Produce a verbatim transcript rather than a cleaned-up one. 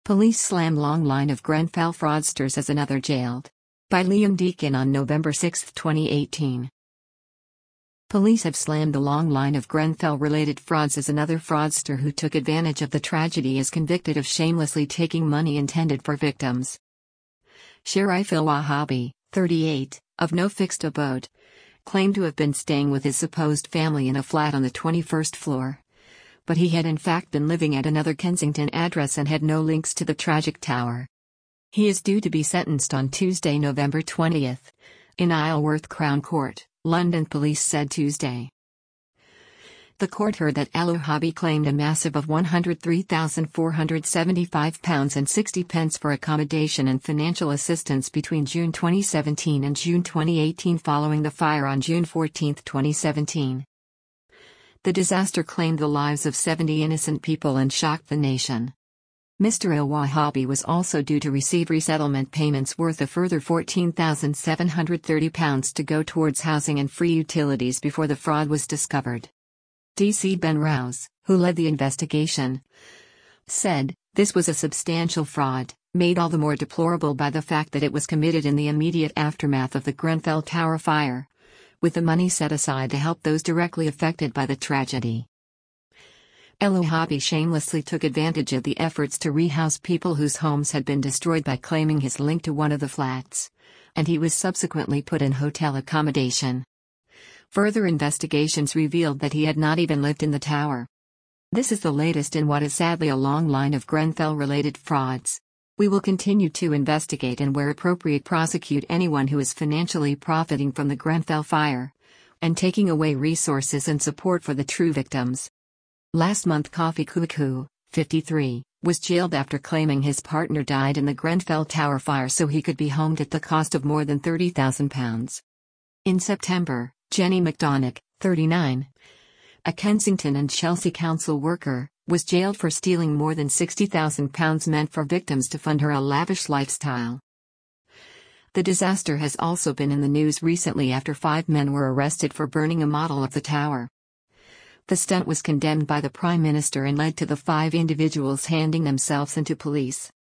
Police slam long line of Grenfell fraudsters as another jailed. By Liam Deacon on November sixth, twenty eighteen. Police have slammed the long line of Grenfell-related frauds as another fraudster who took advantage of the tragedy is convicted of shamelessly taking money intended for victims. Sharif al-Wahabi, thirty-eight, of no fixed abode, claimed to have been staying with his supposed family in a flat on the twenty-first floor. But he had in fact been living at another Kensington address and had no links to the tragic tower. He is due to be sentenced on Tuesday, November twentieth, in Isleworth Crown Court, London police said Tuesday. The court heard that al-Wahabi claimed a massive of one hundred three thousand four hundred seventy-five pounds and sixty pence for accommodation and financial assistance between June twenty seventeen and June twenty eighteen following the fire on June fourteenth, twenty seventeen. The disaster claimed the lives of seventy innocent people and shocked the nation. Mister al-Wahabi was also due to receive resettlement payments worth a further fourteen thousand seven hundred thirty pounds to go towards housing and free utilities before the fraud was discovered. D C Ben Rouse, who led the investigation, said, "This was a substantial fraud, made all the more deplorable by the fact that it was committed in the immediate aftermath of the Grenfell Tower fire, with the money set aside to help those directly affected by the tragedy." Al-Wahabi shamelessly took advantage of the efforts to rehouse people whose homes had been destroyed by claiming his link to one of the flats, and he was subsequently put in hotel accommodation. Further investigations revealed that he had not even lived in the tower. This is the latest in what is sadly a long line of Grenfell-related frauds. We will continue to investigate and where appropriate prosecute anyone who is financially profiting from the Grenfell fire, and taking away resources and support for the true victims. Last month Kofi Kuku, fifty-three, was jailed after claiming his partner died in the Grenfell Tower fire so he could be homed at the cost of more than thirty thousand pounds. In September, Jenny McDonagh, thirty-nine, a Kensington and Chelsea council worker, was jailed for stealing more than sixty thousand pounds meant for victims to fund her a lavish lifestyle. The disaster has also been in the news recently after five men were arrested for burning a model of the tower. The stunt was condemned by the Prime Minister and led to the five individuals handing themselves into police.